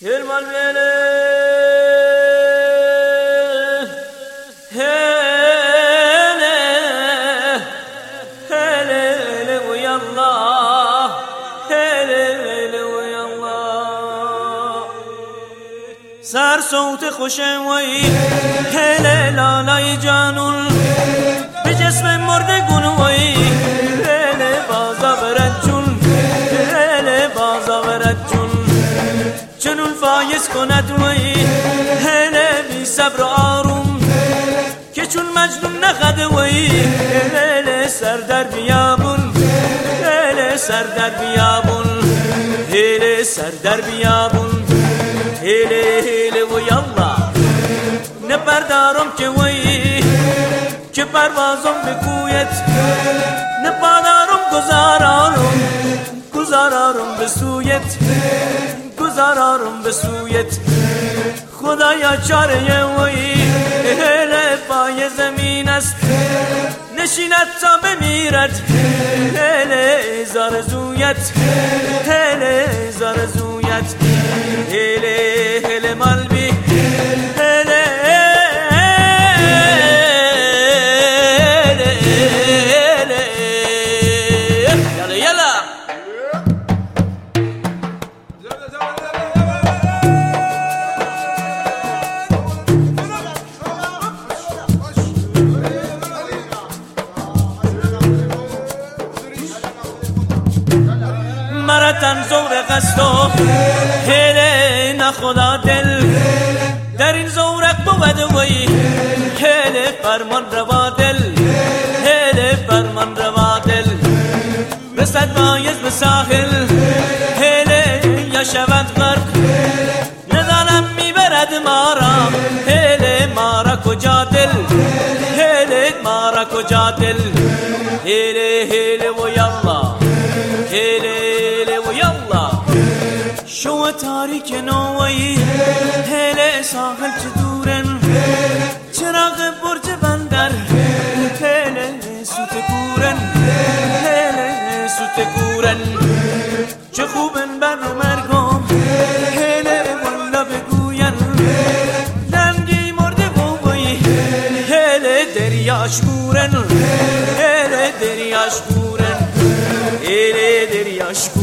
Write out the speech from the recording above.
المال بيله هلا ويا الله هلا ويا الله صار صوت خوشوي هلا لا لا جانون بجسم مرده گلوی هلا بازا برجون هلا بازا برجون چنون فایز کند وی هلا بی صبر آروم که چون مجنون نخد وی هلا سر در بیابون هلا سر در بیابون هلا سر در بیابون هلا هلا و یالله نبردارم که وی که پروازم بکویت نپادارم گذارارم بسویت گذارارم بسویت خدایا چاره وی هله پای زمین است نشیند تا بمیرد هله زارزویت هله زارزویت هله هله مالبی هله مرتن زورق است و هله نخدا دل در این زورق بود وی هله فرمان روا دل هله فرمان روا دل رسد مایز به ساحل هله یا شود غرق ندانم میبرد مارا هله مارا کجا دل هله مارا کجا دل هله هله و یالله هله و یالله شو تاریک نوی هله ساحل چه دورن چراغ برج بندر هله سوت گورن هله سوت گورن چه خوبن بر مرگم هله والا بگوین دنگی مرده بوی هله دریاش گورن هله دریاش گورن هله دریاش گورن